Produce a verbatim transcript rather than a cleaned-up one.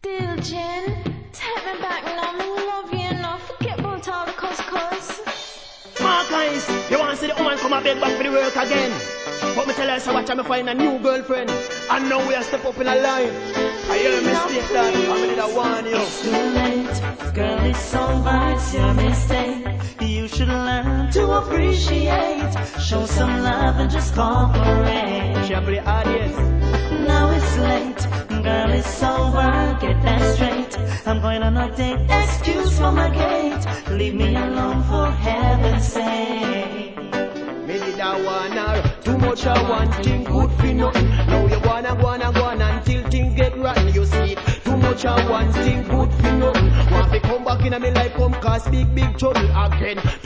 Dear Jen, take me back now, me love you enough. Forget about all the cuz-cuz. Marcus, you want to see the woman come and beg back for the work again? But me tell her, so watch out, me find a new girlfriend. And now we are step up in a line. I hear a mistake that, I did I warn you. It's too late, girl, it's over, it's your mistake. You should learn to appreciate. Show some love and just cooperate. She play hard, yes. Now it's late, girl, it's over, get that straight. I'm going on a date, excuse for my gate. Leave me alone for heaven's sake. Me did I wanna, too much I want, thing good for nothing. Now you wanna, wanna, wanna until things get rotten, you see it. Too much I want, thing good for nothing. Want to come back in a me life, come cause big, big trouble again.